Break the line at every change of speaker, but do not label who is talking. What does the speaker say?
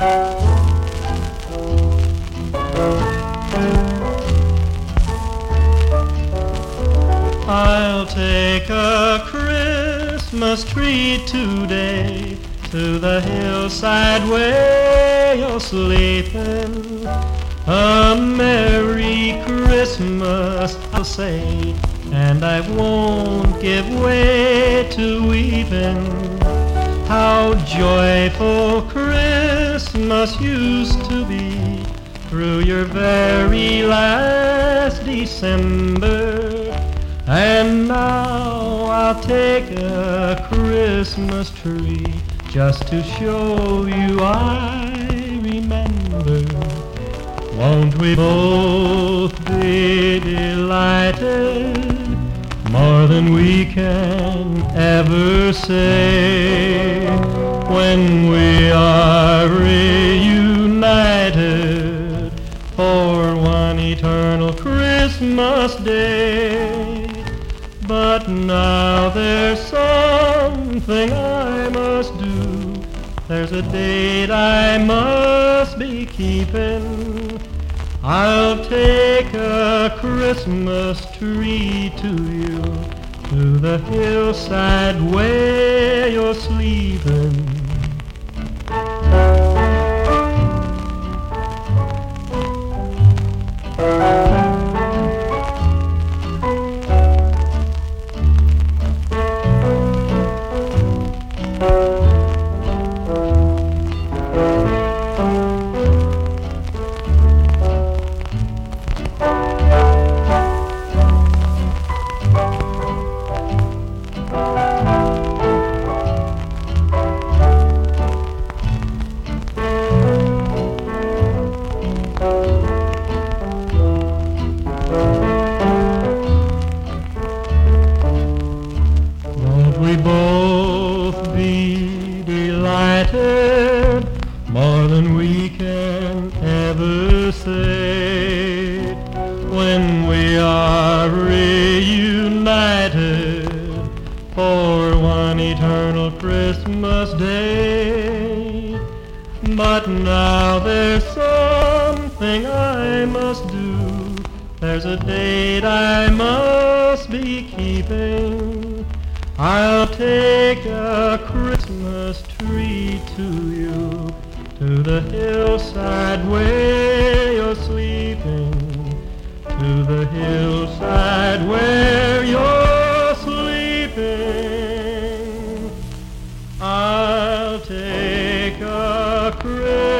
I'll take a Christmas tree today to the hillside where you're sleeping. A Merry Christmas, I'll say, and I won't give way to weeping. How joyful Christmas used to be through your very last December. And now I'll take a Christmas tree just to show you I remember. Won't we both be delighted more than we can ever say when we are reunited for one eternal Christmas Day? But now there's something I must do. There's a date I must be keeping. I'll take a Christmas tree to you, to the hillside where you're sleeping. We both be delighted more than we can ever say when we are reunited for one eternal Christmas Day. But now there's something I must do. There's a date I must be keeping. I'll take a Christmas tree to you, to the hillside where you're sleeping, to the hillside where you're sleeping. I'll take a Christmas